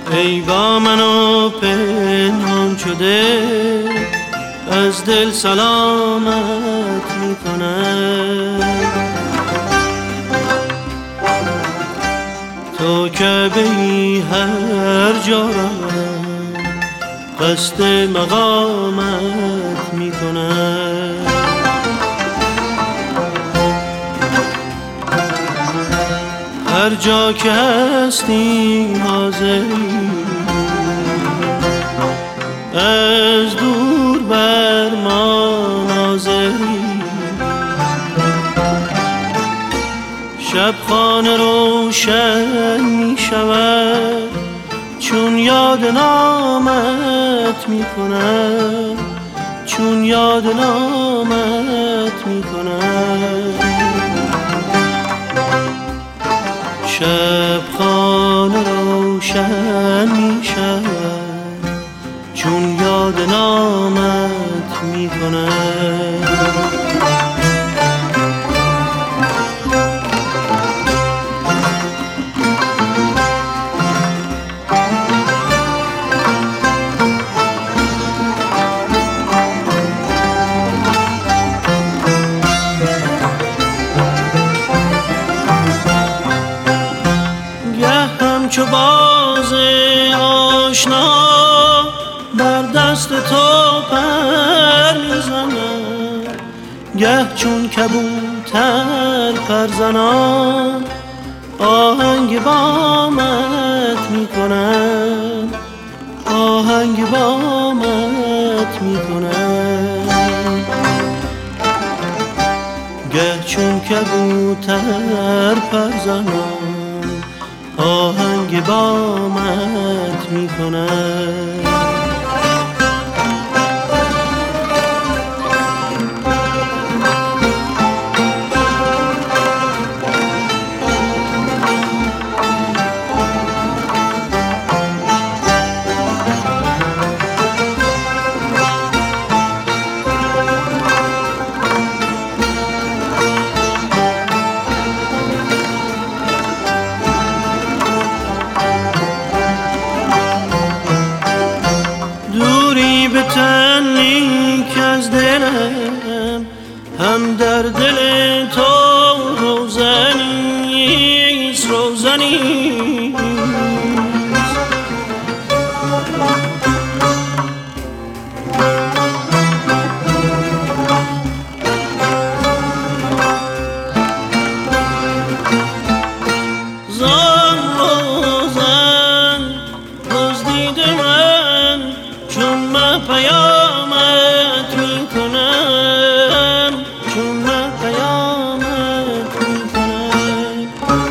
ای با منو پنهان شده از دل سلامت میکنم. تو که بی هر جا رم قصد مقامت میکنم. هر جا که هستی حاضری از دور بر ما ناظری. شب خانه روشن می شود چون یاد نامت می کنم، چون یاد نامت می کنم. شب خانه روشن می شود چون یاد نامت می کنم. چو باز آشنا بر دست تو پر میزنم، گه چون کبوتر پرزنان آهنگ بامت میکنم، آهنگ بامت میکنم. گه چون کبوتر پرزنان آهنگ بامت میکنم. به تنی که از دلم هم در دل تو روزنیست، روزنیست. زان روزن دزدیده من چون من پیامت میکنم، چون من پیامت میکنم.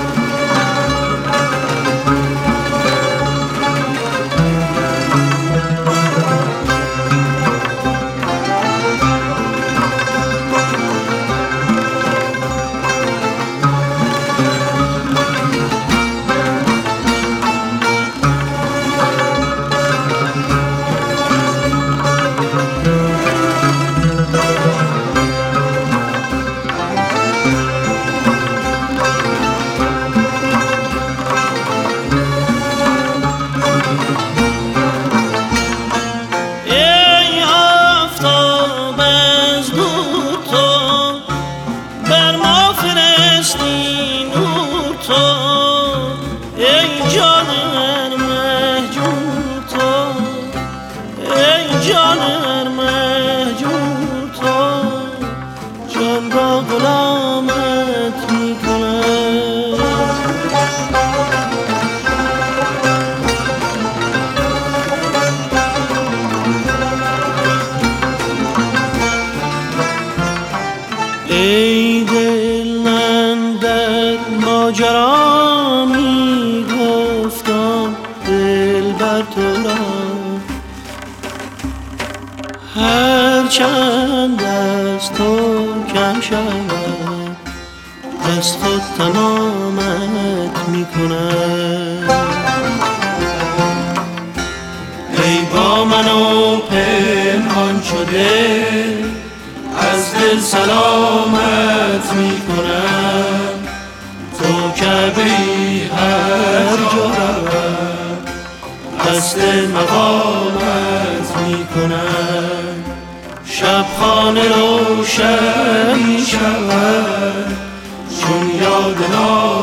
ای جان مهجور تو، ای جان مهجور تو، جان را غلامت میکنم. ای دل من در ماجرا می گفتم دل بر تو را، هر چند از تو کم شود از خود تمامت می کنم. ای با منو پنهان شده از دل سلامت می کنم. تو که بی هر جا روم دست مقامت می کنم. شب خانه روشن می شود چون یاد